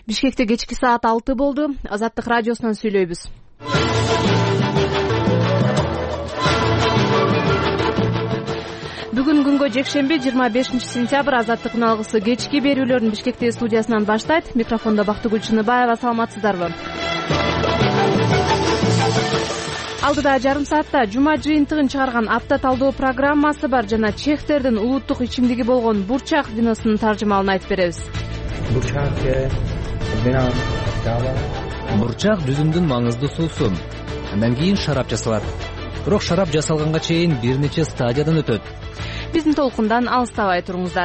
Бишкекте кечки саат 6 болду. Азаттык радиосунан сүйлөйбүз. Бүгүн күнгө жекшемби 25-сентябрь Азаттыктын алгысы кечки берүүлөрүн Бишкектеги студиясынан баштайт. Микрофондо Бактыгүл Чыныбаева. Саламатсыздарбы? Алдыда жарым саатта жума жыйынтыгын чыгарган апта талдоо программасы бар жана чехтердин улуттук ичимдиги болгон бурчак виносунун таржымалын айтып беребиз. Бурчак жүзүмдүн маңыздуу суусу. Андан кийин шарап жасалат. Бирок шарап жасалганга чейин бир нече стадиядан өтөт. Биздин толкундан алыстабай туруңуздар.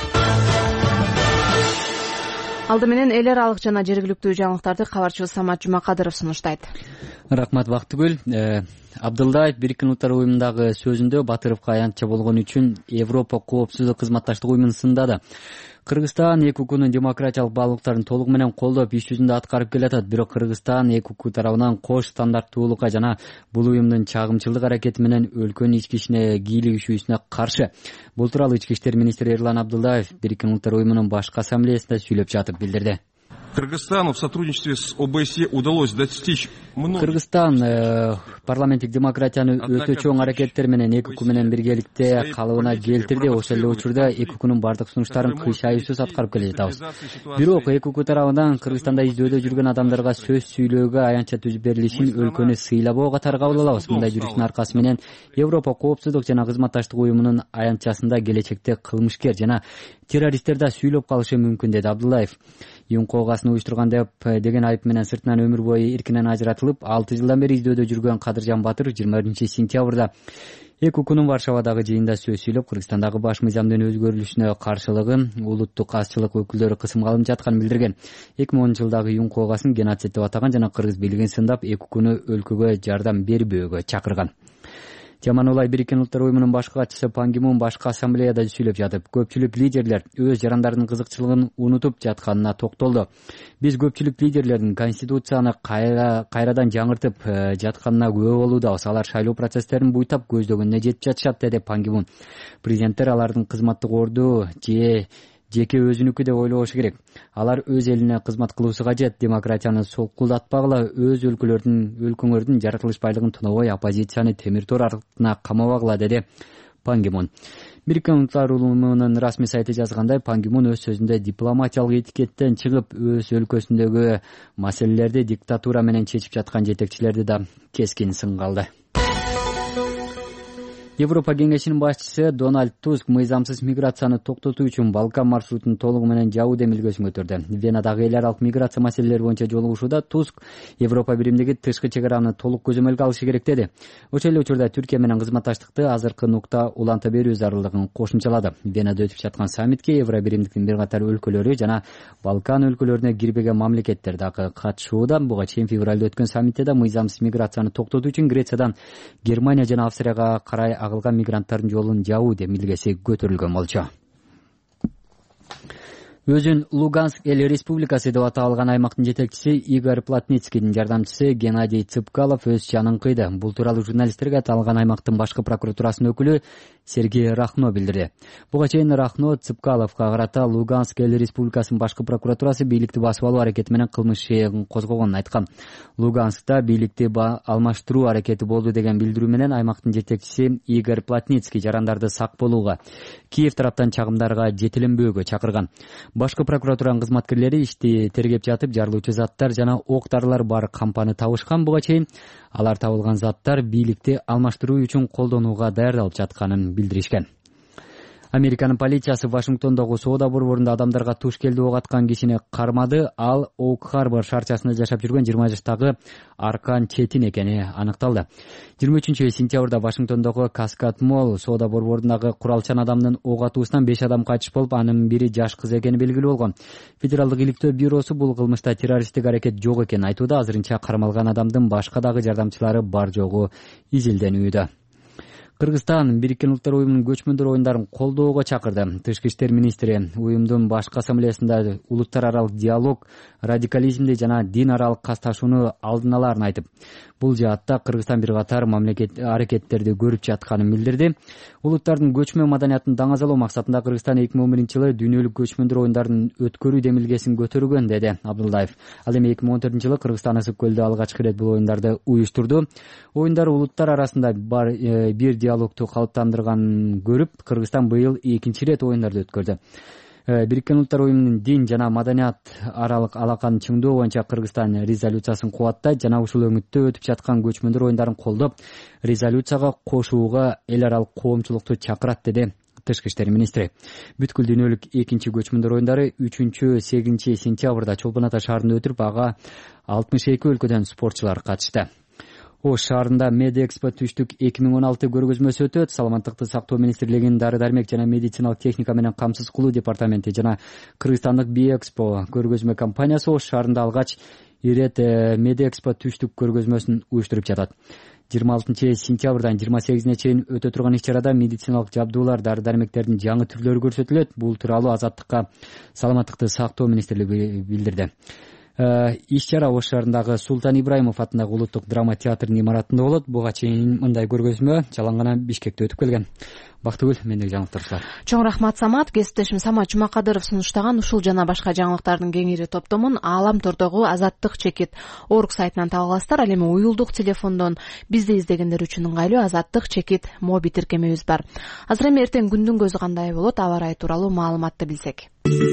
Алды менен эл аралык жана жергиликтүү жаңылыктарды кабарчыбыз Самат Жумакадыров сунуштайт. Рахмат Бактыгүл. Абдылдаев Бириккен Улуттар уюмундагы сөзүндө Батыровго аянтча болгон үчүн Европа коопсуздук кызматташтык уюмун сындады. Кыргызстан ЭКУКнун демократиялык баалуулуктарын толугу менен колдоп иш жүзүндө аткарып келатат. Бирок Кыргызстан ЭКУК тарабынан кош стандарттуулукка жана бул уюмдун чагымчылдык аракети менен өлкөнүн ички ишине кийлигишүүсүнө каршы. Бул тууралуу Ички иштер министри Эрлан Абдылдаев Бириккен Улуттар уюмунун башкы ассамблеясында сүйлөп жатып билдирди. Кыргызстану в сотрудничестве с ОБСЕ удалось достичь многих. Кыргызстан парламенттик демократияны өтө чоң аракеттер менен ЭКУК менен биргеликте калыбына келтирди. Ошол эле учурда ЭКУКнун бардык сунуштарын кыйшайуусуз аткарып келе жатабыз. Бирок ЭКУК тарабынан Кыргызстанда издөөдө жүргөн адамдарга сөз сүйлөөгө аянтча түзүп берилишин өлкөнү сыйлабоо катары кабыл алабыз. Мындай жүрүштүн аркасы менен Европа коопсуздук жана кызматташтык уюмунун аянтчасында келечекте кылмышкер жана террористтер да сүйлөп калышы мүмкүн, деди Абдуллаев. Юнкоогасын уюштурган деген айып менен сыртынан өмүр бою эркинен ажыратылып, 6 жылдан бери издөөдө жүргөн Кадыржан Батыр 21-сентябрда ЭКУКнун Варшавадагы жыйында сөз сүйлөп, Кыргызстандагы баш мыйзамдын өзгөрүлүшүнө каршылыгын улуттук азчылык өкүлдөрү кысымга алынып жатканын билдирген. 2010-жылдагы Юнкоогасын геноцид деп атаган жана кыргыз бийлигин сындап, ЭКУКну өлкөгө жардам бербөөгө чакырган. Жаманулай Бириккен Улуттар уюмунун башкы катчысы Пан Ги Мун башкы ассамблеяда сүйлөп жатып, көпчүлүк лидерлер өз жарандардын кызыкчылыгын унутуп жатканына токтолду. Биз көпчүлүк лидерлердин конституцияны кайрадан жаңыртып жатканына күбө болуудабыз. Алар шайлоо процесстерин буйтап көздөгөнүнө жетип жатышат, деди Пан Ги Мун. Президенттер алардын кызматтык орду жеке өзүнүкү деп ойлобошу керек. Алар өз элине кызмат кылуусу кажет. Демократияны солкулдатпагыла, өз өлкөңөрдүн жаратылыш байлыгын тонобой, оппозицияны темир тор артына камабагыла, деди Пан Ги Мун. Бириккен Улуттар уюмунун расмий сайты жазгандай, Пан Ги Мун өз сөзүндө дипломатиялык этикеттен чыгып, өз өлкөсүндөгү маселелерди диктатура менен чечип жаткан жетекчилерди да кескин сынга алды. Европа кеңешинин башчысы Дональд Туск мыйзамсыз миграцияны токтотуу үчүн Балкан маршрутун толугу менен жабуу демилгесин көтөрдү. Венадагы эл аралык миграция маселелери боюнча жолугушууда Туск Европа биримдиги тышкы чек араны толук көзөмөлгө алышы керек, деди. Ошол эле учурда Түркия менен кызматташтыкты азыркы нукта уланта берүү зарылдыгын кошумчалады. Венада өтүп жаткан саммитке Евро биримдиктин бир катар өлкөлөрү жана Балкан өлкөлөрүнө кирбеген мамлекеттер дагы катышууда. Буга чейин февралда өткөн саммитте да мыйзамсыз миграцияны токтотуу үчүн Грециядан Германия жана Австрияга карай агылган мигранттардын жолун жабуу демилгеси көтөрүлгөн болчу. Өзүн Луганск эл республикасы деп аталган аймактын жетекчиси Игорь Плотницкийдин жардамчысы Геннадий Цыпкалов өз жанын кыйды. Бул тууралуу журналисттерге аталган аймактын башкы прокуратурасынын өкүлү Сергей Рахно билдирди. Буга чейин Рахно Цыпкаловго карата Луганск эл республикасынын башкы прокуратурасы бийликти басып алуу аракети менен кылмыш ишин козгогонун айткан. Луганскта бийликти алмаштыруу аракети болду деген билдирүү менен аймактын жетекчиси Игорь Плотницкий жарандарды сак болууга, Киев тараптан чагымдарга жетиленбөөгө чакырган. Башкы прокуратуранын кызматкерлери ишти тергеп жатып, жарылуучу заттар жана ок-дарылар бар кампаны табышкан. Буга чейин алар табылган заттар бийликти алмаштыруу үчүн колдонууга даярдалып жатканын билдиришкен. Американын полициясы Вашингтондогу соода борборунда адамдарга туш келди ок аткан кишини кармады. Ал Оук-Харбор шаарчасында жашап жүргөн 20 жаштагы Аркан Четин экени аныкталды. 23-сентябрда Вашингтондогу Каскад Молл соода борборундагы куралчан адамдын ок атуусунан 5 адам кайтыш болуп, анын бири жаш кыз экени белгилүү болгон. Федералдык иликтөө бюросу бул кылмышта террористтик аракет жок экенин айтууда. Азырынча кармалган адамдын башка дагы жардамчылары бар жогу изилденүүдө. Кыргызстан Бириккен Улуттар уюмунун көчмөндөр оюндарын колдоого чакырды. Тышкы иштер министри уюмдун башкы ассамблеясында улуттар аралык диалог, радикализмди жана дин аралык касташууну алдын алаарын айтып, бул жаатта Кыргызстан бир катар мамлекет аракеттерди көрүп жатканын билдирди. Улуттардын көчмө маданиятын даңазалоо максатында Кыргызстан 2011-жылы дүйнөлүк көчмөндөр оюндарын өткөрүү демилгесин көтөргөн, деди Абдулдаев. Ал эми 2014-жылы Кыргызстан Ысык көлдө алгачкы ирет бул оюндарды уюштурду. Оюндар улуттар арасында бир диалогту калыптандырганын көрүп, Кыргызстан быйыл экинчи ирет оюндарды өткөрдү. Бириккен Улуттар уюмунун дин жана маданият аралык алаканы чыңдоо боюнча Кыргызстан резолюциясын кубаттайт жана ушул өңүттө өтүп жаткан көчмөндөр оюндарын колдоп, резолюцияга кошууга эл аралык коомчулукту чакырат, деди Тышкы иштер министри. Бүткүл дүйнөлүк экинчи көчмөндөр оюндары 3-8 сентябрда Чолпон Ата шаарында өтүп, ага 62 өлкөдөн спортчулар катышты. Ош шаарында Медэкспо түштүк 2016 көргөзмөсү өтөт. Саламаттыкты сактоо министрлигинин дары-дармек жана медициналык техника менен камсыз кылуу департаменти жана Кыргызстандык Биэкспо көргөзмө компаниясы Ош шаарында алгач ирет Медэкспо түштүк көргөзмөсүн уюштуруп жатат. 26 сентябрдан 28-не чейин өтө турган иш-чарада медициналык жабдуулар, дары-дармектердин жаңы түрлөрү көрсөтүлөт. Бул тууралуу Азаттыкка Саламаттыкты сактоо министрлиги билдирди. Иш-чара Ош шаарындагы Султан Ибраимов атындагы улуттук драма театрынын имаратында болот. Буга чейин мындай көргөзмө жалаң гана Бишкекте өтүп келген. Бактыгүл, мендеги жаңылыктар. Чоң рахмат Самат. Кесиптешим Самат Жумакадыров сунуштаган ушул жана башка жаңылыктардын кеңири топтомун Аалам тордогу Азаттык чекит орг сайтынан таба аласыздар. Ал эми уюлдук телефондон бизди издегендер үчүн ыңгайлуу Азаттык чекит моби тиркемебиз бар. Азыр эми эртең күндүн көзү кандай болот, аба ырайы тууралуу маалыматты билсек.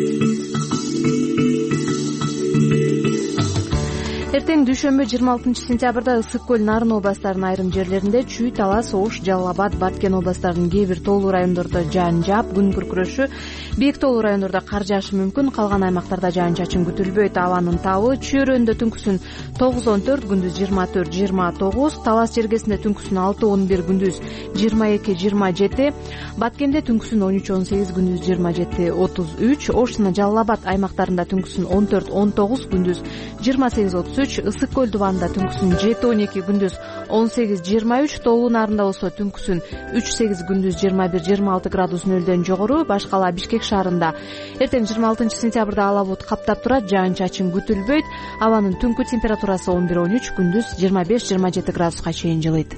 Эртең дүйшөмбү 26 сентябрда Ысык көл, Нарын областарынын айрым жерлеринде, Чүй, Талас, Ош, Жалал Абад, Баткен областарынын кээ бир тоолуу райондордо жаан жаап, күн күркүрөшү, бийик тоолуу райондордо кар жаашы мүмкүн. Калган аймактарда жаан-чачын күтүлбөйт. Абанын табы Чүйрөндө түнкүсүн 9-14, күндүз 24-29, Талас жергесинде түнкүсүн 6-11, күндүз 22-27, Баткенде түнкүсүн 13-18, күндүз 27-33, Ош жана Жалал Абад аймактарында түнкүсүн 14-19, күндүз 28-33, Ысык көл дубанында түнкүсүн 7-12, күндүз 18-23, тоолуу Нарында болсо түнкүсүн 3-8, күндүз 21-26 градус нөлдөн жогору. Башкала Бишкек шаарында эртең 26 сентябрда ала бут каптап турат, жаан-чачын күтүлбөйт. Абанын түнкү температурасы 11-13, күндүз 25-27 градуска чейин жылыйт.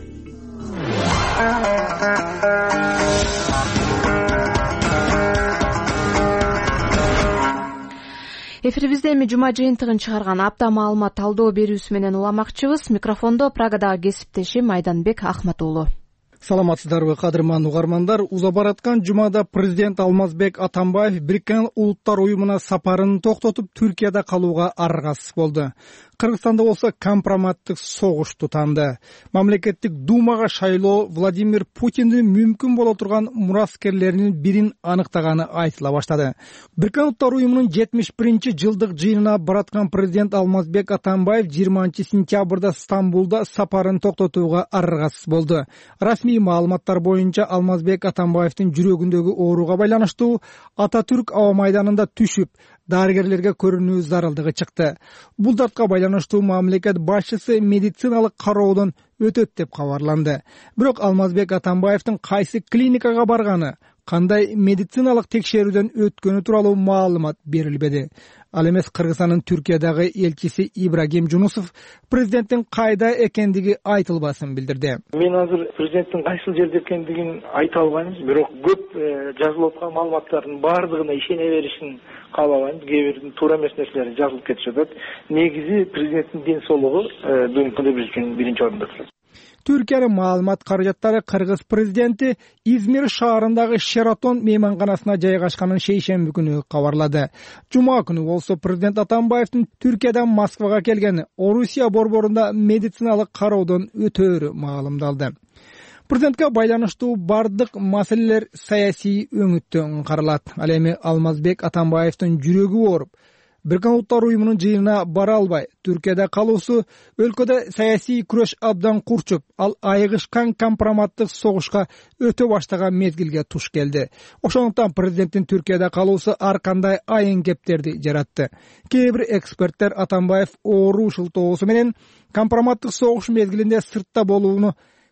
Эфирибизде эми жума жыйынтыгын чыгарган апта маалымат талдоо берүүсү менен уламакчыбыз. Микрофондо Прагадагы кесиптешим Айданбек Ахматуулу. Саламатсыздарбы, кадырман угармандар. Уза бараткан жумада президент Алмазбек Атамбаев Бириккен Улуттар уюмуна сапарын токтотуп, Түркияда калууга аргасыз болду. Кыргызстанда болсо компроматтык согуш тутанды. Мамлекеттик думага шайлоо Владимир Путиндин мүмкүн боло турган мураскерлеринин бирин аныктаганы айтыла баштады. Бириккен Улуттар уюмунун 71-жылдык жыйынына бараткан президент Алмазбек Атамбаев 20 сентябрда Стамбулда сапарын токтотууга аргасыз болду. Расмий маалыматтар боюнча Алмазбек Атамбаевдин жүрөгүндөгү ооруга байланыштуу Ататүрк аба майданында түшүп, дарыгерлерге көрүнүү зарылдыгы чыкты. Бул датка байланыштуу мамлекет башчысы медициналык кароодон өтөт деп кабарланды. Бирок Алмазбек Атамбаевдин кайсы клиникага барганы, кандай медициналык текшерүүдөн өткөнү тууралуу маалымат берилбеди. Ал эмес Кыргызстандын Түркиядагы элчиси Ибрагим Жунусов президенттин кайда экендиги айтылбасын билдирди. Мен азыр президенттин кайсыл жерде экендигин айта албайм, бирок көп жазылып аткан маалыматтардын баардыгына ишене беришин каалабайм. Кээ бир туура эмес нерселер жазылып кетип жатат. Негизи президенттин ден соолугу бүгүнкү күндө биз үчүн биринчи орунда турат. Түркиянын маалымат каражаттары Кыргыз президенти Измир шаарындагы Шератон мейманканасына жайгашканын шейшемби күнү кабарлады. Жума күнү болсо президент Атамбаевдин Түркиядан Москвага келгени, Орусия борборунда медициналык кароодон өтөөрү маалымдалды. Президентке байланыштуу бардык маселелер саясий өңүттөн каралат. Ал эми Алмазбек Атамбаевдин жүрөгү ооруп, Бириккен Улуттар уюмунун жыйынына бара албай, Түркияда калуусу өлкөдө саясий күрөш абдан курчуп, ал айыгышкан компроматтык согушка өтө баштаган мезгилге туш келди. Ошондуктан президенттин Түркияда калуусу ар кандай айын кептерди жаратты. Кээ бир эксперттер Атамбаев оору шылтоосу менен компроматтык согуш мезгилинде сыртта болууну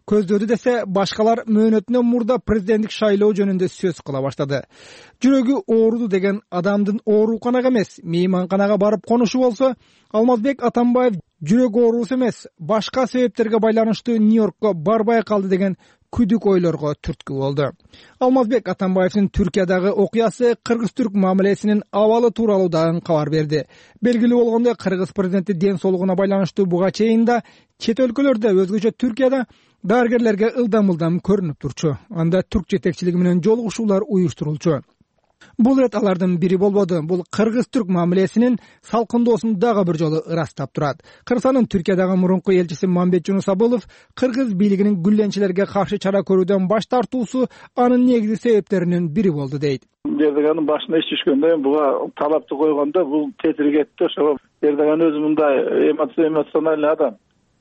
көздөдү десе, башкалар мөөнөтүнөн мурда президенттик шайлоо жөнүндө сөз кыла баштады. Жүрөгү ооруду деген адамдын ооруканага эмес, мейманканага барып конушу болсо, Алмазбек Атамбаев жүрөк оорусу эмес, башка себептерге байланыштуу Нью-Йоркко барбай калды деген күдүк ойлорго түрткү болду. Алмазбек Атамбаевдин Түркиядагы окуясы кыргыз-түрк мамилесинин абалы тууралуу дагы кабар берди. Белгилүү болгондой, кыргыз президенти ден соолугуна байланыштуу буга чейин да чет өлкөлөрдө, өзгөчө Түркияда дарыгерлерге ылдам көрүнүп турчу. Анда түрк жетекчилиги менен жолугушуулар уюштурулчу. Бул рет алардын бири болбоду. Бул кыргыз-түрк мамилесинин салкындоосун дагы бир жолу ырастап турат. Кыргызстандын Түркиядагы мурунку элчиси Мамбет Жунусабылов кыргыз бийлигинин гүлленчилерге каршы чара көрүүдөн баш тартуусу анын негизги себептеринин бири болду дейт. Эрдоганын башына иш түшкөндө буга талапты койгондо бул тетирип кетти. Ошо Эрдоган өзү мындай эмоциональный адам.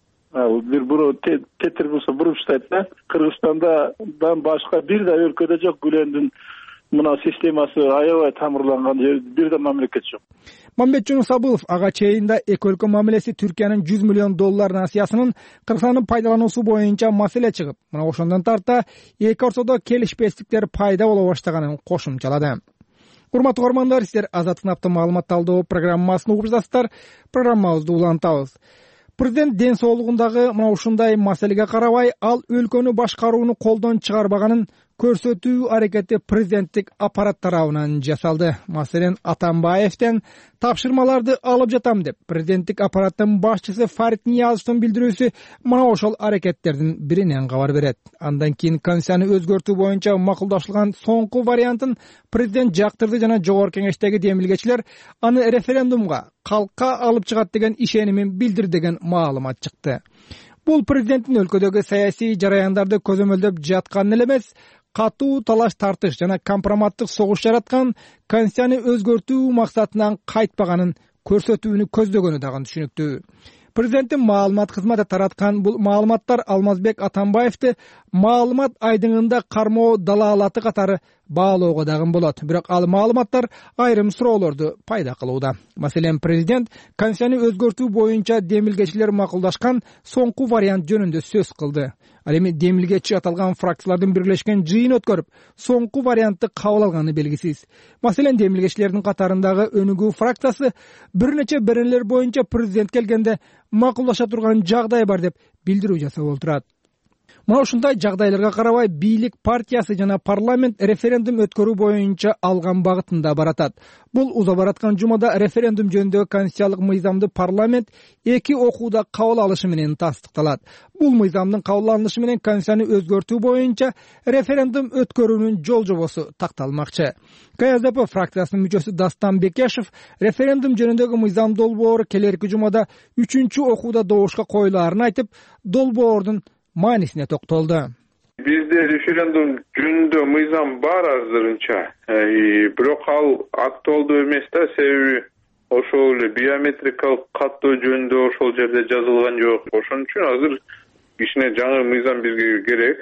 Бир тетир болсо буруп таштайт да. Кыргызстандан башка бир да өлкөдө жок гүлөндүн мына системасы аябай тамырланган бир да мамлекет жок. Мамбет Жунусабылов ага чейин да эки өлкө мамилеси Түркиянын $100 миллион насыясынын Кыргызстандын пайдалануусу боюнча маселе чыгып, мына ошондон тарта эки ортодо келишпестиктер пайда боло баштаганын кошумчалады. Урматтуу көрөрмандар, сиздер Азаттык маалымат талдоо программасын угуп жатасыздар. Программабызды улантабыз. Президент ден соолугундагы мына ушундай маселеге карабай, ал өлкөнү башкарууну колдон чыгарбаганын көрсөтүү аракети президенттик аппарат тарабынан жасалды. Маселен, Атамбаевден тапшырмаларды алып жатам деп президенттик аппараттын башчысы Фарид Ниязовдун билдирүүсү мына ошол аракеттердин биринен кабар берет. Андан кийин Конституцияны өзгөртүү боюнча макулдашылган соңку вариантын президент жактырды жана жогорку кеңештеги демилгечилер аны референдумга калкка алып чыгат деген ишенимин билдирди деген маалымат чыкты. Бул президенттин өлкөдөгү саясий жараяндарды көзөмөлдөп жаткан эле эмес, катуу талаш тартыш жана компроматтык согуш жараткан, Конституцияны өзгөртүү максатынан кайтпаганын көрсөтүүнү көздөгөнү дагы түшүнүктүү. Президенттин маалымат кызматы тараткан бул маалыматтар Алмазбек Атамбаевди маалымат айдыңында кармоо далаалаты катары баалоого дагы болот. Бирок ал маалыматтар айрым суроолорду пайда кылууда. Маселен, президент Конституцияны өзгөртүү боюнча демилгечилер макулдашкан соңку вариант жөнүндө сөз кылды. Ал эми демилгечи аталган фракциялардын бирлешкен жыйын өткөрүп, соңку вариантты кабыл алганы белгисиз. Маселен, демилгечилердин катарындагы Өнүгүү фракциясы бир нече беренелер боюнча президент келгенде макулдаша турган жагдай бар деп билдирүү жасап отурат. Мына ушундай жагдайларга карабай, бийлик партиясы жана парламент референдум өткөрүү боюнча алган багытында баратат. Бул уза бараткан жумада референдум жөнүндөгү конституциялык мыйзамды парламент эки окууда кабыл алышы менен тастыкталат. Бул мыйзамдын кабыл алынышы менен Конституцияны өзгөртүү боюнча референдум өткөрүүнүн жол жобосу такталмакчы. КСДП фракциясынын мүчөсү Дастан Бекешев референдум жөнүндөгү мыйзам долбоору келерки жумада 3-чү окууда добушка коюлаарын айтып, долбоордун маанисине токтолду. Бизде референдум жөнүндө мыйзам бар азырынча. Бирок ал актуалдуу эмес да, себеби ошол эле биометрикалык каттоо жөнүндө ошол жерде жазылган жок. Ошон үчүн азыр кичине жаңы мыйзам бизге керек.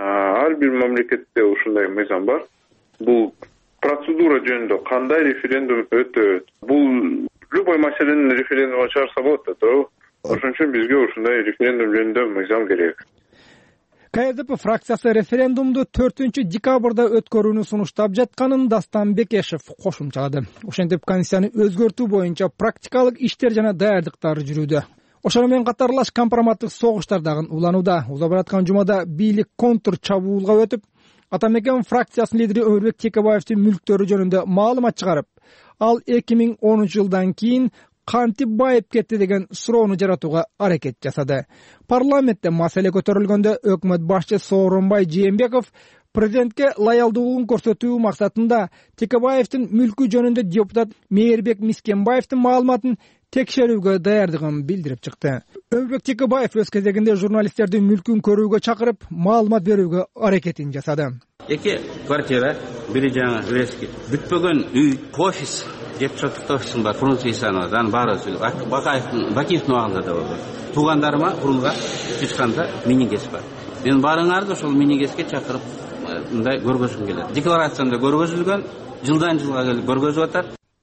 Ар бир мамлекетте ушундай мыйзам бар. Бул процедура жөнүндө кандай референдум өтөт. Бул любой маселени референдумга чыгарса болот да, тообу? Ошон үчүн бизге ушундай референдум жөнүндө мыйзам керек. КСДП фракциясы референдумду 4-декабрда өткөрүүнү сунуштап жатканын Дастан Бекешев кошумчалады. Ошентип, Конституцияны өзгөртүү боюнча практикалык иштер жана даярдыктар жүрүүдө. Ошону менен катарлаш компроматтык согуштар дагы уланууда. Уза бараткан жумада бийлик контр чабуулга өтүп, Атамекен фракциясынын лидери Өмүрбек Текебаевдин мүлктөрү жөнүндө маалымат чыгарып, ал 2010-жылдан кийин кантип байып кетти деген суроону жаратууга аракет жасады. Парламентте маселе көтөрүлгөндө өкмөт башчысы Сооронбай Жээнбеков президентке лоялдуулугун көрсөтүү максатында Текебаевдин мүлкү жөнүндө депутат Мээрбек Мискенбаевдин маалыматын текшерүүгө даярдыгын билдирип чыкты. Өмүрбек Текебаев өз кезегинде журналисттердин мүлкүн көрүүгө чакырып, маалымат берүүгө аракетин жасады. Эки квартира, бири жаңы резки, бүтпөгөн үй, офис деп чатыкташсын бар, Фрунзе Исановдан баары сөйлөп, Бакиевдин убагында да болду. Туугандарыма Фрунга чыкканда менингес бар. Мен баарыңарды ошол менингеске чакырып, мындай көргөзгүм келет. Декларациямда көргөзүлгөн, жылдан жылга келип көргөзүп атат.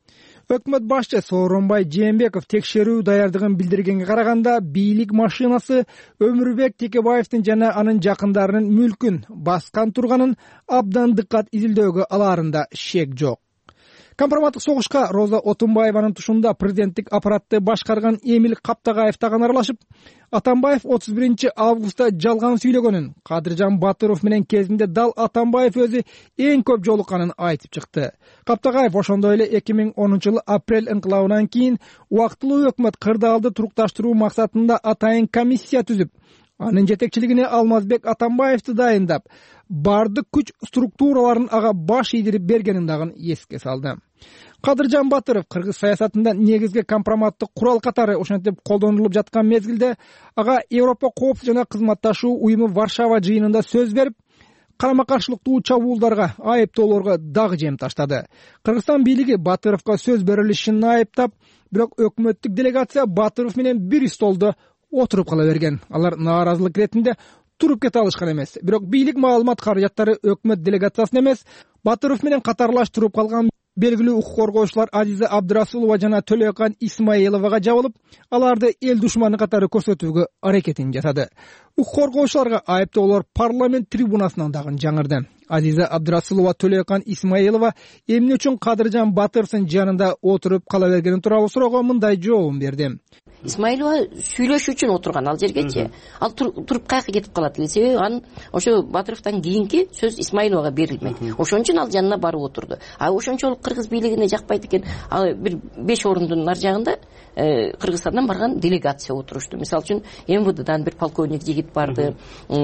Өкмөт башчы Сооронбай Жээнбеков текшерүү даярдыгын билдиргенге караганда, бийлик машинасы Өмүрбек Текебаевдин жана анын жакындарынын мүлкүн баскан турганын абдан дыккат изилдөөгө алаарында шек жок. Компроматтык согушка Роза Отунбаеванын тушунда президенттик аппаратты башкарган Эмил Каптагаев дагы аралашып, Атамбаев 31-августта жалган сүйлөгөнүн, Кадыржан Батыров менен кезинде дал Атамбаев өзү эң көп жолукканын айтып чыкты. Каптагаев ошондой эле 2010-жылы апрель инкылабынан кийин убактылуу өкмөт кырдаалды турукташтыруу максатында атайын комиссия түзүп, анын жетекчилигине Алмазбек Атамбаевди дайындап, бардык күч структураларын ага баш ийдирип бергенин дагы эске салды. Кадыржан Батыров кыргыз саясатында негизги компроматтык курал катары ошентип колдонулуп жаткан мезгилде ага Европа коопсуздук жана кызматташуу уюму Варшава жыйынында сөз берип, карама каршылыктуу чабуулдарга, айыптоолорго дагы жем таштады. Кыргызстан бийлиги Батыровго сөз берилишин айыптап, бирок өкмөттүк делегация Батыров менен бир столдо отуруп кала берген. Алар нааразылык иретинде туруп кете алышкан эмес. Бирок бийлик маалымат каражаттары өкмөт делегациясын эмес, Батыров менен катарлаш туруп калган белгилүү укук коргоочулар Азиза Абдырасулова жана Төлөкан Исмаиловага жабылып, аларды эл душманы катары көрсөтүүгө аракетин жасады. Укук коргоочуларга айыптоолор парламент трибунасынан дагы жаңырды. Азиза Абдырасулова Төлөкан Исмаилова эмне үчүн Кадыржан Батыровдун жанында отуруп кала бергени тууралуу суроого мындай жообун берди. Исмаилова сүйлөшүү үчүн отурган ал жергечи. Ал туруп кайка кетип калат эле. Себеби анын ошо Батыровдон кийинки сөз Исмаиловага берилмек. Ошон үчүн ал жанына барып отурду. Ошончолук кыргыз бийлигине жакпайт экен. Ал бир 5 орундун ар жагында Кыргызстандан барган делегация отурушту. Мисалы үчүн МВДдан бир полковник жигит барды.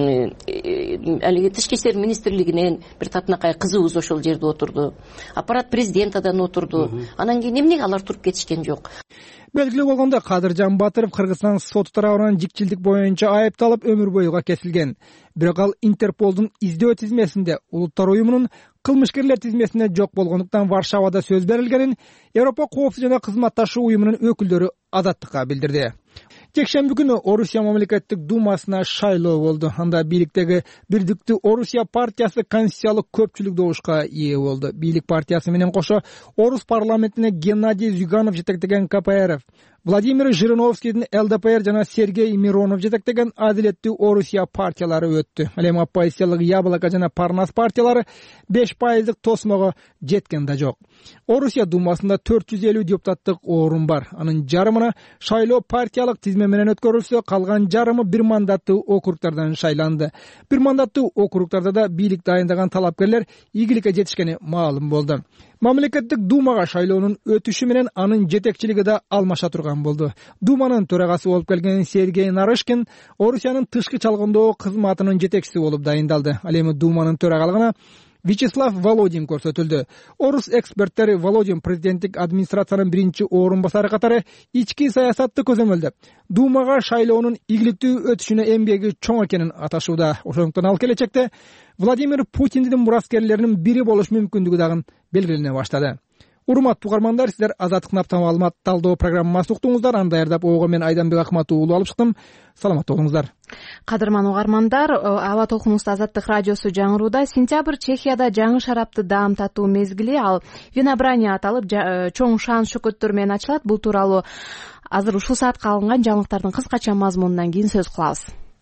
Алиги Тышкы иштер министрлигинен бир татынакай кызыбыз ошол жерде отурду. Аппарат президентадан отурду. Анан кийин эмнеге алар туруп кетишкен жок? Белгилүү болгондо Кадыржан Батыров Кыргызстан соты тарабынан жикчилдик боюнча айыпталып өмүр боюга кесилген. Бирок ал Интерполдун издөө тизмесинде, Улуттар уюмунун кылмышкерлер тизмесинде жок болгондуктан Варшавада сөз берилгенин Европа коопсуздук жана кызматташуу уюмунун өкүлдөрү Азаттыкка билдирди. Жекшемби күнү Орусия мамлекеттик думасына шайлоо болду. Анда бийликтеги Бирдиктүү Орусия партиясы конституциялык көпчүлүк добушка ээ болду. Бийлик партиясы менен кошо Орус парламентине Геннадий Зюганов жетектеген КПРФ, Владимир Жириновскийдин ЛДПР жана Сергей Миронов жетектеген Адилеттүү Орусия партиялары өттү. Ал эми оппозициялык Яблоко жана Парнас партиялары 5% тосмого жеткен да жок. Орусия думасында 450 депутаттык орун бар. Анын жарымына шайлоо партиялык тизме менен өткөрүлсө, калган жарымы бир мандаттуу округтардан шайланды. Бир мандаттуу округтарда да бийлик дайындаган талапкерлер ийгиликке жетишкени маалым болду. Мамлекеттик думага шайлоонун өтүшү менен анын жетекчилиги да алмаша турган болду. Думанын төрагасы болуп келген Сергей Нарышкин Орусиянын тышкы чалгындоо кызматынын жетекчиси болуп дайындалды. Ал эми думанын төрагалыгына Вячеслав Володин көрсөтүлдү. Орус эксперттери Володин президенттик администрациянын биринчи орун басары катары ички саясатты көзөмөлдөп, думага шайлоонун ийгиликтүү өтүшүнө эмгеги чоң экенин аташууда. Ошондуктан ал келечекте Владимир Путиндин мураскерлеринин бири болуш мүмкүндүгү дагы белгилене баштады. Урматтуу угармандар, сиздер Азаттык маалымат талдоо программасын уктуңуздар. Аны даярдап ого мен Айданбек Акматов уулу алып чыктым. Саламатта болуңуздар. Кадырман угармандар, аба толкунубузда Азаттык радиосу жаңырууда. Сентябрь Чехияда жаңы шарапты даам татуу мезгили, ал винобрания аталып, чоң шан шөкөттөр менен ачылат. Бул тууралуу азыр ушул саатка алынган жаңылыктардын кыскача мазмунунан кийин сөз кылабыз.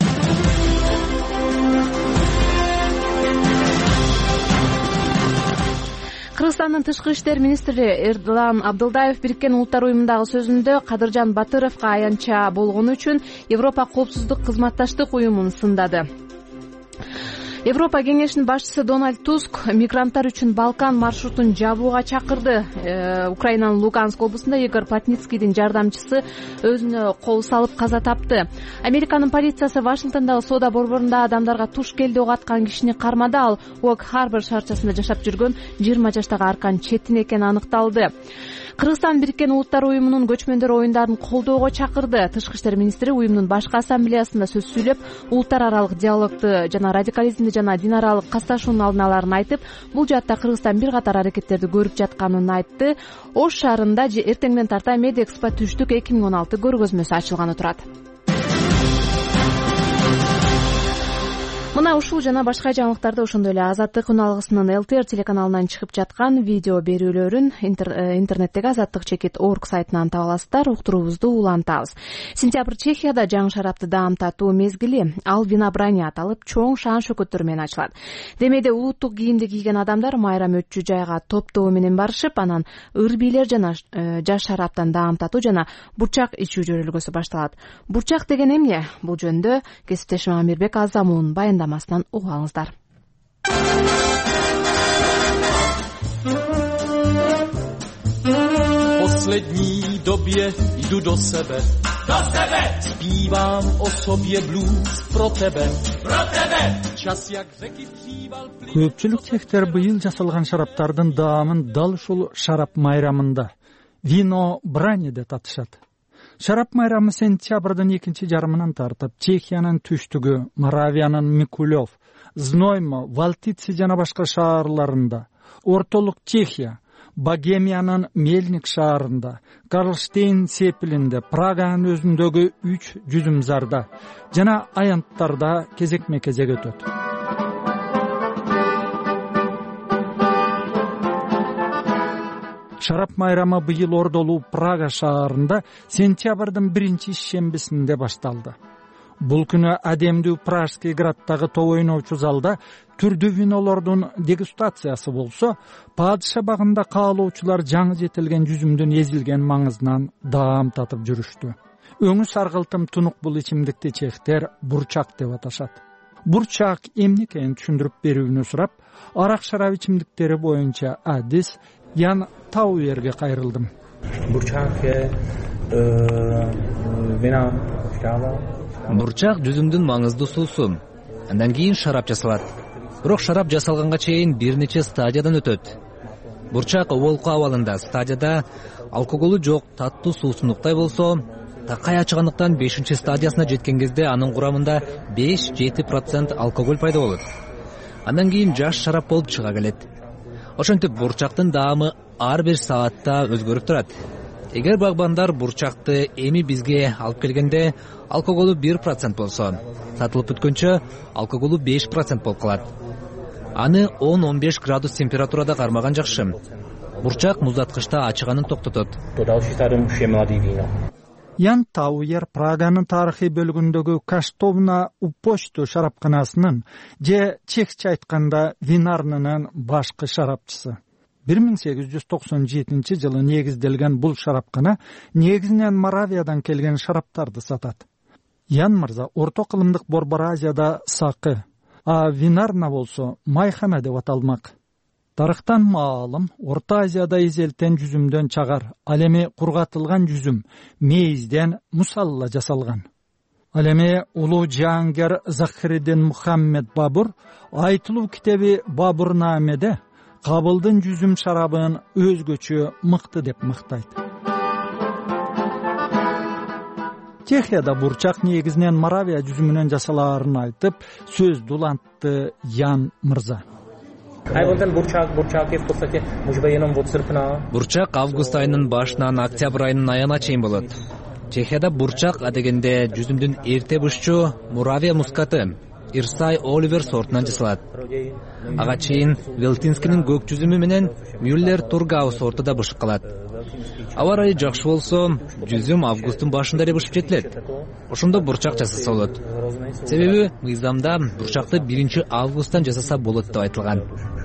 Кыргызстандын тышкы иштер министри Эрдылан Абдылдаев Бириккен Улуттар уюмундагы сөзүндө Кадыржан Батыровго аянтча болгону үчүн Европа коопсуздук кызматташтык уюмун сындады. Европа кеңешинин башчысы Дональд Туск мигранттар үчүн Балкан маршрутун жабууга чакырды. Украинанын Луганск облусунда Игорь Плотницкийдин жардамчысы өзүнө кол салып каза тапты. Американын полициясы Вашингтондагы соода борборунда адамдарга туш келди ок аткан кишини кармады. Ал Уок-Харбор шаарчасында жашап жүргөн 20 жаштагы Аркан Четин экени аныкталды. Кыргызстан Бириккен Улуттар уюмунун көчмөндөр оюндарын колдоого чакырды. Тышкы иштер министри уюмдун башкы ассамблеясында сөз сүйлөп, улуттар аралык диалогду жана радикализмди жана дин аралык касташуунун алдын аларын айтып, бул жаатта Кыргызстан бир катар аракеттерди көрүп жатканын айтты. Ош шаарында эртеңден тарта Медэкспо түштүк 2016 көргөзмөсү ачылганы турат. мына ушул жана башка жаңылыктарды ошондой эле Азаттык үн алгысынын ЛТР телеканалынан чыгып жаткан видео берүүлөрүн интернеттеги azattik.org сайтынан таба аласыздар. Уктуруубузду улантабыз. Сентябрь Чехияда жаңы шарапты даамтатуу мезгили. Ал винобрание аталып, чоң шаан шөкөттөр менен ачылат. Демейде улуттук кийимди кийген адамдар майрам өтчү жайга топтоо менен барышып, анан ыр бийлер жана жаш шараптан даамтатуу жана бурчак ичүү жөрөлгөсү башталат. Бурчак деген эмне? Бул жөнүндө кесиптешим Амирбек Азамунун баяндамасынан угуп алыңыздар. Poslední době jdu do sebe. Zpívám o sobě blues pro tebe. Čas jak řeky příval plyn. Көпчүлүк чехтер быйыл жасалган шараптардын даамын дал ушул шарап майрамында вино брани деп аташат. Шарап майрамы сентябрдын экинчи жарымынан тартып Чехиянын түштүгү, Моравиянын Микулев, Зноймо, Валтицы жана башка шаарларында, ортолук Чехия, Богемиянын Мельник шаарында, Карлштейн сепилинде, Праганын өзүндөгү 3 жүзүмзарда жана аянттарда кезекме-кезек өтөт. Шарап майрамы быйыл ордолуу Прага шаарында сентябрдын 1-шембисинде башталды. Бул күнү адемдүү Пражский градтагы топ ойноочу залда түрдүү винолордун дегустациясы болсо, падыша багында каалоочулар жаңы жетилген жүзүмдүн эзилген маңызынан даам татып жүрүштү. Өңү саргылтым тунук бул ичимдикти чехтер бурчак деп аташат. Бурчак эмне экенин түшүндүрүп берүүнү сурап, арак шарап ичимдиктери боюнча адис Ян Тауерге кайрылдым. Бурчак жүзүмдүн маңыздуу суусу. Андан кийин шарап жасалат. Бирок шарап жасалганга чейин бир нече стадиядан өтөт. Бурчак оболку абалында стадияда алкоголу жок таттуу суусундуктай болсо, такай ачыгандыктан 5-стадиясына жеткен кезде анын курамында 5-7% алкоголь пайда болот. Андан кийин жаш шарап болуп чыга келет. Ошентип бурчактын даамы ар бир саатта өзгөрүп турат. Эгер багбандар бурчакты эми бизге алып келгенде алкоголу 1% болсо, сатылып бүткөнчө алкоголу 5% болуп калат. Аны 10-15 градус температурада кармаган жакшы. Бурчак муздаткычта ачыганын токтотот. Ян Тауер Праганын тарыхый бөлүгүндөгү Каштовна Упочту шарапканасынын же чехче айтканда винарнынын башкы шарапчысы. 1897 жылы негизделген бул шарапкана негизинен Моравиядан келген шараптарды сатат. Ян мырза орто кылымдык Борбор Азияда сакы, а винарна болсо майхана деп аталмак. Тарыхтан маалым Орто Азияда изелтен жүзүмдөн чагар, ал эми кургатылган жүзүм мейизден мусалла жасалган. Ал эми улуу жаангер Захириддин Мухаммед Бабур айтылуу китеби Бабурнамеде Кабылдын жүзүм шарабын өзгөчө мыкты деп мактайт. Чехияда бурчак негизинен Моравия жүзүмүнөн жасалаарын айтып, сөз дулантты Ян мырза. Бурчак август айынын башынан октябрь айынын аягына чейин болот. Чехияда бурчак адегенде жүзүмдүн эрте бышчу Моравия мускаты Ирсай Оливер сортунан жасалат. Ага чейин Велтинскинин көк жүзүмү менен Мюллер Тургау сорту да бышып калат. Аба ырайы жакшы болсо, жүзүм августтун башында эле бышып жетилет. Ошондо бурчак жасаса болот. Себеби мыйзамда бурчакты 1-августтан жасаса болот деп айтылган.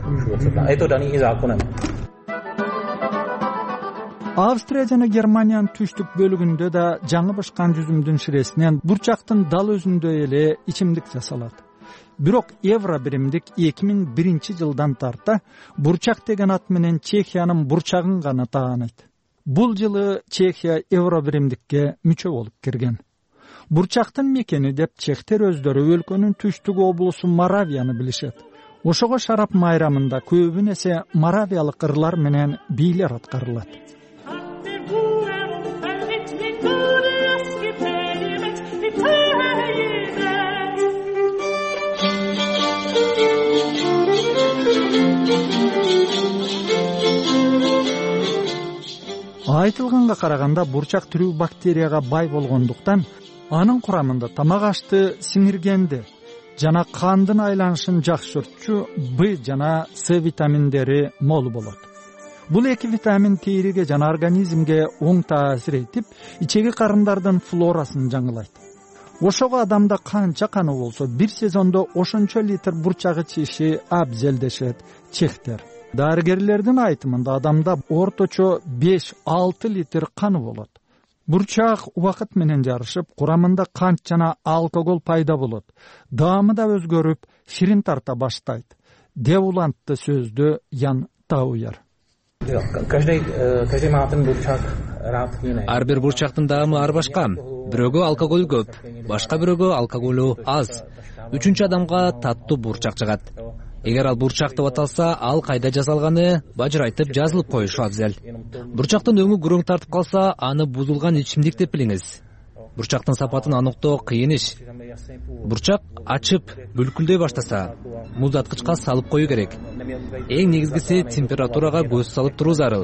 Австрия жана Германиянын түштүк бөлүгүндө да жаңы бышкан жүзүмдүн ширесинен бурчактын дал өзүндөй эле ичимдик жасалат. Бирок евро биримдик 2001 жылдан тарта бурчак деген ат менен Чехиянын бурчагын гана таанайт. Бул жылы Чехия евро биримдикке мүчө болуп кирген. Бурчактын мекени деп чехтер өздөрү өлкөнүн түштүк облусу Моравияны билишет. Ошого шарап майрамында көбүн эсе моравиялык ырлар менен бийлер аткарылат. Айтылганга караганда бурчак түрүү бактерияга бай болгондуктан анын курамында тамак ашты сиңиргенде жана кандын айланышын жакшыртчу Б жана С витаминдери мол болот. Бул эки витамин териге жана организмге оң таасир этип, ичеги карындардын флорасын жаңылайт. Ошого адамда канча каны болсо, бир сезондо ошончо литр бурчак ичиши абзел дешет чехтер. Дарыгерлердин айтымында адамда орточо 5-6 литр каны болот. Бурчак убакыт менен жарышып, курамында кант жана алкогол пайда болот. Даамы да өзгөрүп, ширин тарта баштайт, деп улантты сөздү Ян Тауер. Ар бир бурчактын даамы ар башка. Бирөөгө алкоголь көп, башка бирөөгө алкоголу аз. Үчүнчү адамга таттуу бурчак жагат. Эгер ал бурчак деп аталса, ал кайда жасалганы бажырайтып жазылып коюшу абзел. Бурчактын өңү күрөң тартып калса, аны бузулган ичимдик деп билиңиз. Бурчактын сапатын аныктоо кыйын иш. Бурчак ачып, бүлкүлдөй баштаса, муздаткычка салып коюу керек. Эң негизгиси температурага көз салып туруу зарыл.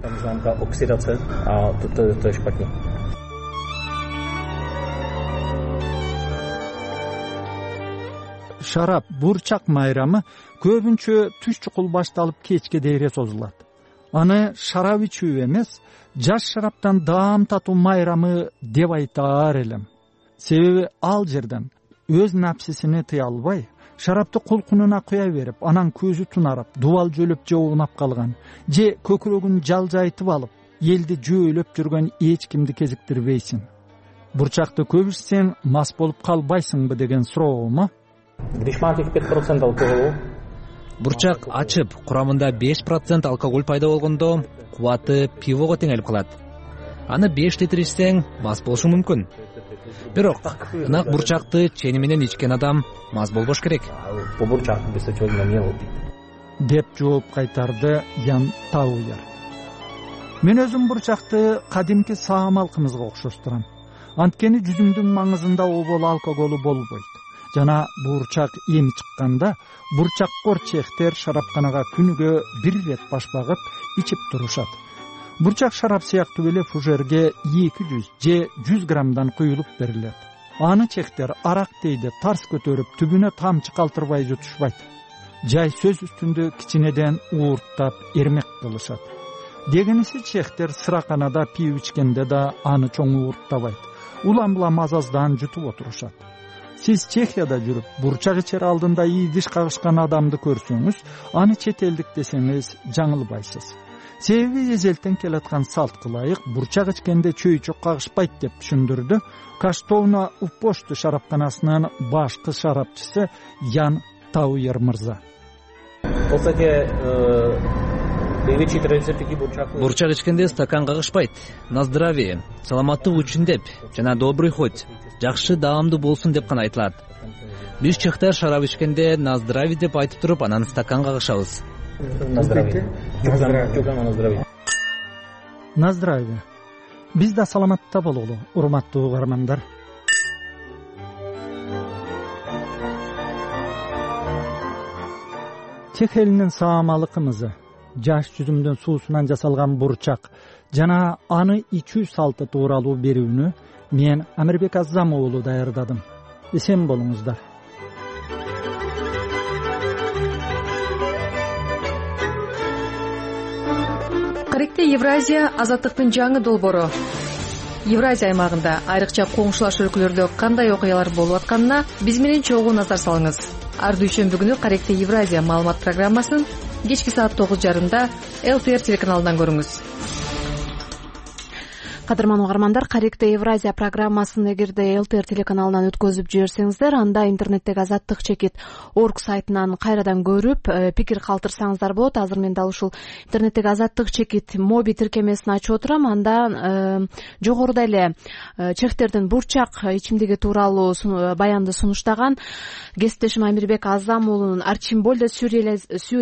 Шарап, бурчак майрамы көбүнчө түш чукул башталып кечке дейре созулат. Аны шарап ичүү эмес, жаш шараптан даам татуу майрамы деп айтаар элем. Себеби ал жерден өз напсисини тыя албай, шарапты кулкунуна куя берип, анан көзү тунарып, дубал жөлөп же унап калган, же көкүрөгүн жалжайтып алып, элди жөөлөп жүргөн эч кимди кезиктирбейсиң. Бурчакты көп ичсең мас болуп калбайсыңбы деген суроому? Бурчак ачып, курамында 5% алкоголь пайда болгондо, кубаты пивого теңелип калат. Аны 5 литр ичсең, мас болушу мүмкүн. Бирок, ынак бурчакты чени менен ичкен адам мас болбош керек. Деп жооп кайтарды Ян Тауер. Мен өзүм бурчакты кадимки саам алкымызга окшоштурам. Анткени жүзүмдүн маңызында обол алкоголу болбойт. Жана бурчак эми чыкканда, бурчаккор чехтер шарапканага күнүгө 1 рет баш багып ичип турушат. Бурчак шарап сыяктуу эле фужерге 200 же 100 граммдан куюлуп берилет. Аны чехтер арак дейди тарс көтөрүп, түбүнө тамчы калтырбай жутушпайт. Жай сөз үстүндө кичинеден уурттап эрмек кылышат. Дегенisi чехтер сыраканада пип ичкенде да аны чоң уурттабайт. Улам-булам азаздан жутуп отурушат. Сиз Чехияда жүрүп, бурчак ичер алдында ийдиш кагышкан адамды көрсөңүз, аны чет элдик десеңиз жаңылбайсыз. Себеби эзелтен келаткан салтка ылайык бурчак ичкенде чөйчөк кагышпайт деп түшүндүрдү Каштовна Уппошты шарапканасынын башкы шарапчысы Ян Тауер мырза. Бурчак ичкенде стакан кагышпайт. На здравие, саламаттык үчүн деп жана добрый хоть, жакшы даамдуу болсун деп гана айтылат. Биз чехтер шарап ичкенде на здравие деп айтып туруп, анан стакан кагышабыз. На здравие. На здравие. Биз да саламатта бололу, урматтуу угармандар. Чех элинин саамалыкымызы, жаш жүзүмдүн суусунан жасалган бурчак жана аны ичүү салты тууралуу берүүнү мен Амирбек Азам уулу даярдадым. Эсен болуңуздар. Каректе Евразия азаттыктын жаңы долбоору. Евразия аймагында айрыкча коңшулаш өлкөлөрдө кандай окуялар болуп атканына биз менен чогуу назар салыңыз. Ар дүйшөмбү күнү Каректе Евразия маалымат программасын кечки саат 9:30 ЛТР телеканалынан көрүңүз. Кадырман угармандар, Каректе Евразия программасын эгерде ЛТР телеканалынан өткөзүп жиберсеңиздер, анда интернеттеги азаттык чекит орг сайтынан кайрадан көрүп, пикир калтырсаңыздар болот. Азыр мен дал ушул интернеттеги азаттык чекит моби тиркемесин ачып отурам. Анда жогоруда эле чехтердин бурчак ичимдиги тууралуу баянды сунуштаган кесиптешим Амирбек Азам уулунун Арчимбольдо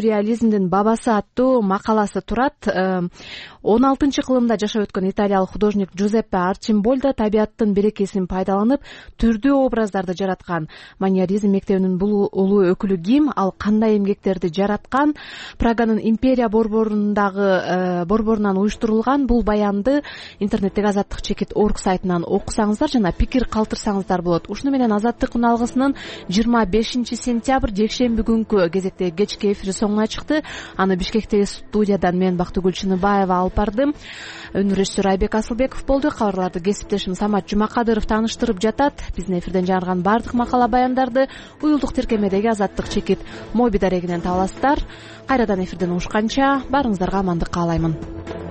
сюрреализмдин бабасы аттуу макаласы турат. 16-кылымда жашап өткөн италиялык художник художник Джузеппе Арчимбольдо табияттын берекесин пайдаланып түрдүү образдарды жараткан. Маниеризм мектебинин бул улуу өкүлү ким, ал кандай эмгектерди жараткан? Праганын Империя борборунан уюштурулган бул баянды интернеттеги Азаттык чекит орг сайтынан окусаңыздар жана пикир калтырсаңыздар болот. Ушуну менен Азаттык алгысынын 25 сентябрь жекшемби күнкү кезектеги кечки эфири соңуна чыкты. Аны Бишкектеги студиядан мен Бактыгүл Чыныбаева алып бардым. Өнөр режиссер Айбек Асылбеков болду. Кабарларды кесиптешим Самат Жумакадыров тааныштырып жатат. Биздин эфирден жарган бардык макала баяндарды уюлдук тиркемедеги Азаттык чекит моби дарегинен таба аласыздар. Кайрадан эфирден угушканча баарыңыздарга амандык каалаймын.